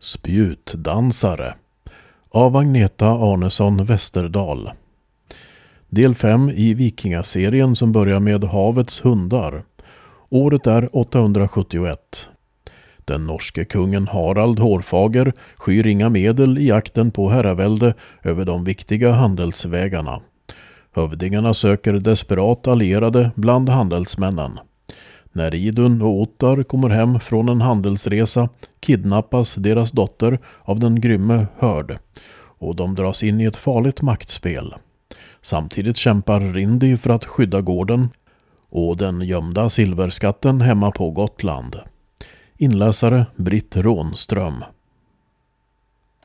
Spjutdansare av Agneta Arnesson Westerdahl. Del 5 i Vikingaserien som börjar med Havets hundar. Året är 871. Den norske kungen Harald Hårfager skyr inga medel i jakten på herravälde över de viktiga handelsvägarna. Hövdingarna söker desperat allierade bland handelsmännen. När Idun och Ottar kommer hem från en handelsresa kidnappas deras dotter av den grymme Hörd och de dras in i ett farligt maktspel. Samtidigt kämpar Rindi för att skydda gården och den gömda silverskatten hemma på Gotland. Inläsare Britt Rånström.